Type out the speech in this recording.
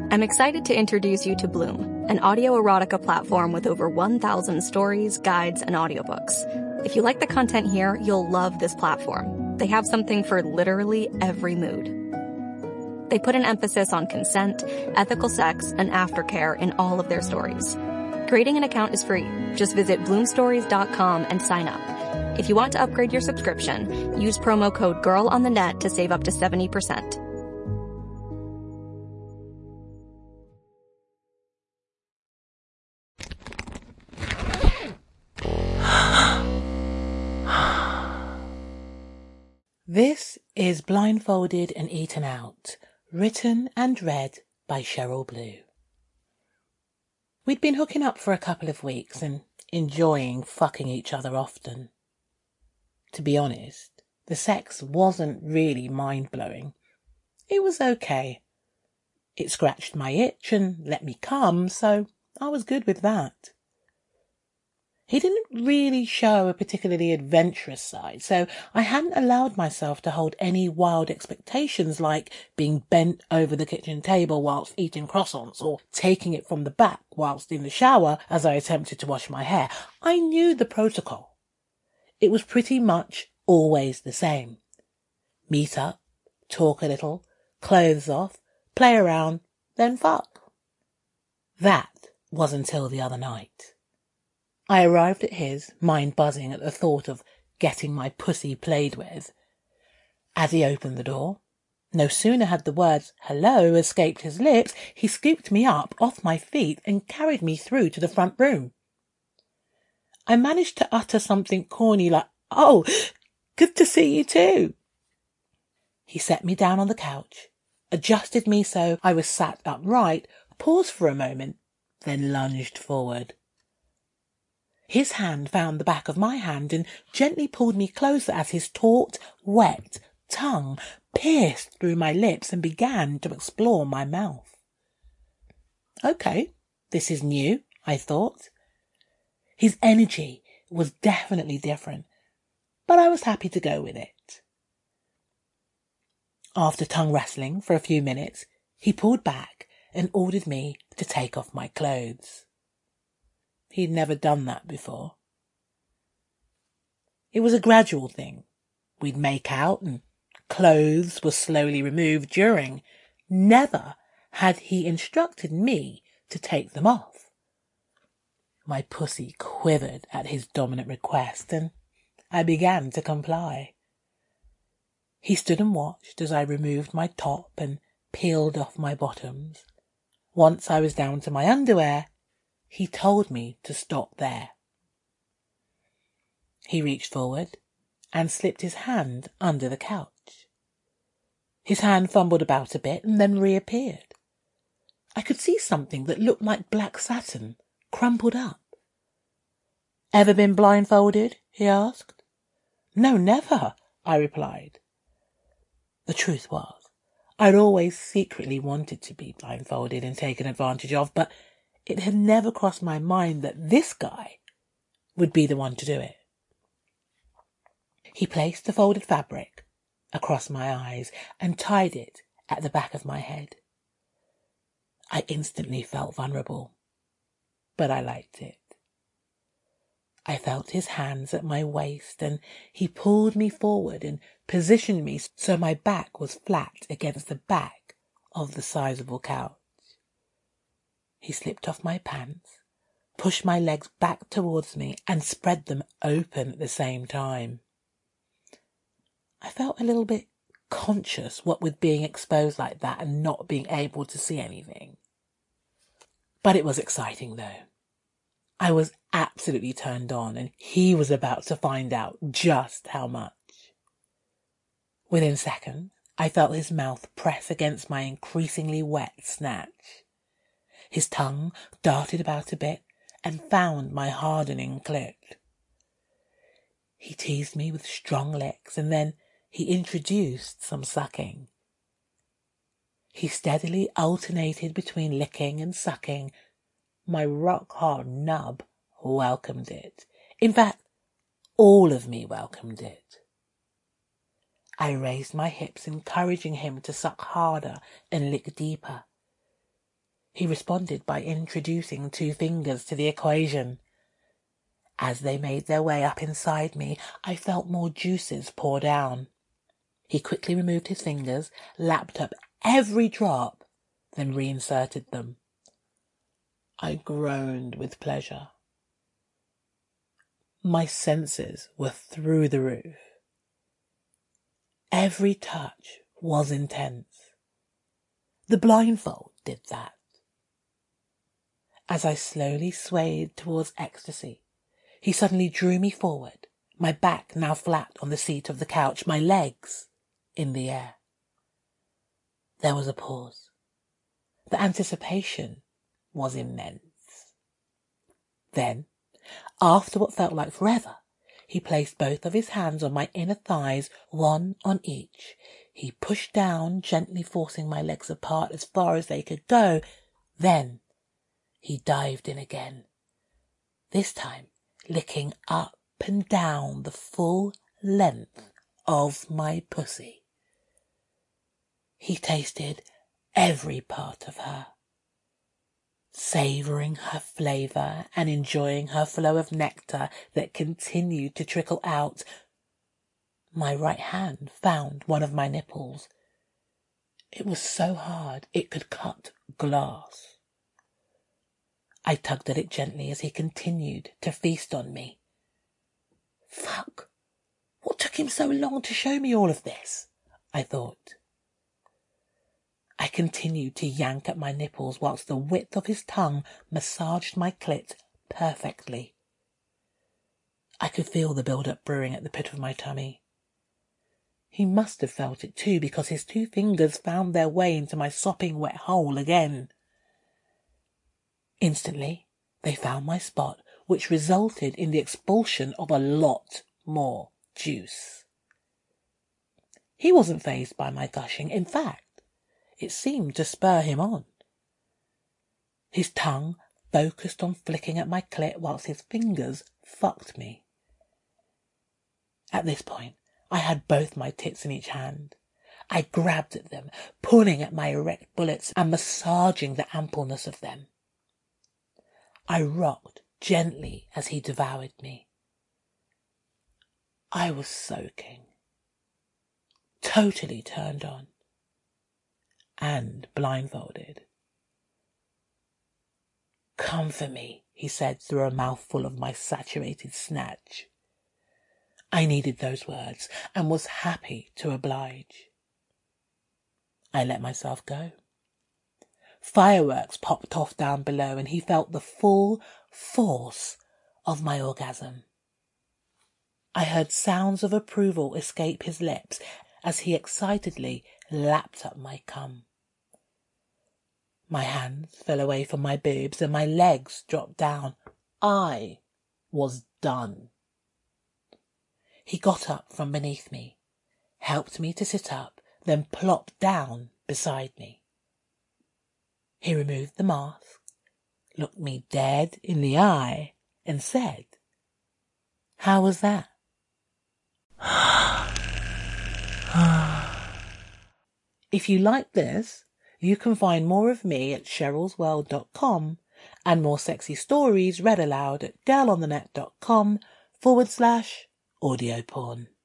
I'm excited to introduce you to Bloom, an audio erotica platform with over 1,000 stories, guides, and audiobooks. If you like the content here, you'll love this platform. They have something for literally every mood. They put an emphasis on consent, ethical sex, and aftercare in all of their stories. Creating an account is free. Just visit bloomstories.com and sign up. If you want to upgrade your subscription, use promo code GIRLONTHENET to save up to 70%. This is Blindfolded and Eaten Out, written and read by Cheryl Blue. We'd been hooking up for a couple of weeks and enjoying fucking each other often. To be honest, the sex wasn't really mind-blowing. It was okay. It scratched my itch and let me come, so I was good with that. He didn't really show a particularly adventurous side, so I hadn't allowed myself to hold any wild expectations like being bent over the kitchen table whilst eating croissants or taking it from the back whilst in the shower as I attempted to wash my hair. I knew the protocol. It was pretty much always the same. Meet up, talk a little, clothes off, play around, then fuck. That was until the other night. I arrived at his, mind buzzing at the thought of getting my pussy played with. As he opened the door, no sooner had the words "hello" escaped his lips, he scooped me up off my feet and carried me through to the front room. I managed to utter something corny like, "Oh, good to see you too." He set me down on the couch, adjusted me so I was sat upright, paused for a moment, then lunged forward. His hand found the back of my hand and gently pulled me closer as his taut, wet tongue pierced through my lips and began to explore my mouth. Okay, this is new, I thought. His energy was definitely different, but I was happy to go with it. After tongue wrestling for a few minutes, he pulled back and ordered me to take off my clothes. He'd never done that before. It was a gradual thing. We'd make out and clothes were slowly removed during. Never had he instructed me to take them off. My pussy quivered at his dominant request and I began to comply. He stood and watched as I removed my top and peeled off my bottoms. Once I was down to my underwear, he told me to stop there. He reached forward and slipped his hand under the couch. His hand fumbled about a bit and then reappeared. I could see something that looked like black satin, crumpled up. "Ever been blindfolded?" he asked. "No, never," I replied. The truth was, I'd always secretly wanted to be blindfolded and taken advantage of, but it had never crossed my mind that this guy would be the one to do it. He placed the folded fabric across my eyes and tied it at the back of my head. I instantly felt vulnerable, but I liked it. I felt his hands at my waist and he pulled me forward and positioned me so my back was flat against the back of the sizable couch. He slipped off my pants, pushed my legs back towards me and spread them open at the same time. I felt a little bit conscious what with being exposed like that and not being able to see anything. But it was exciting though. I was absolutely turned on and he was about to find out just how much. Within seconds, I felt his mouth press against my increasingly wet snatch. His tongue darted about a bit and found my hardening clit. He teased me with strong licks and then he introduced some sucking. He steadily alternated between licking and sucking. My rock-hard nub welcomed it. In fact, all of me welcomed it. I raised my hips, encouraging him to suck harder and lick deeper. He responded by introducing 2 fingers to the equation. As they made their way up inside me, I felt more juices pour down. He quickly removed his fingers, lapped up every drop, then reinserted them. I groaned with pleasure. My senses were through the roof. Every touch was intense. The blindfold did that. As I slowly swayed towards ecstasy, he suddenly drew me forward, my back now flat on the seat of the couch, my legs in the air. There was a pause. The anticipation was immense. Then, after what felt like forever, he placed both of his hands on my inner thighs, one on each. He pushed down, gently forcing my legs apart as far as they could go. Then he dived in again, this time licking up and down the full length of my pussy. He tasted every part of her, savouring her flavour and enjoying her flow of nectar that continued to trickle out. My right hand found one of my nipples. It was so hard it could cut glass. I tugged at it gently as he continued to feast on me. Fuck! What took him so long to show me all of this? I thought. I continued to yank at my nipples whilst the width of his tongue massaged my clit perfectly. I could feel the build-up brewing at the pit of my tummy. He must have felt it too, because his 2 fingers found their way into my sopping wet hole again. Instantly, they found my spot, which resulted in the expulsion of a lot more juice. He wasn't fazed by my gushing. In fact, it seemed to spur him on. His tongue focused on flicking at my clit whilst his fingers fucked me. At this point, I had both my tits in each hand. I grabbed at them, pulling at my erect bullets and massaging the ampleness of them. I rocked gently as he devoured me. I was soaking, totally turned on, and blindfolded. "Come for me," he said through a mouthful of my saturated snatch. I needed those words and was happy to oblige. I let myself go. Fireworks popped off down below and he felt the full force of my orgasm. I heard sounds of approval escape his lips as he excitedly lapped up my cum. My hands fell away from my boobs and my legs dropped down. I was done. He got up from beneath me, helped me to sit up, then plopped down beside me. He removed the mask, looked me dead in the eye, and said, "How was that?" If you like this, you can find more of me at cherylsworld.com and more sexy stories read aloud at girlonthenet.com/audio porn.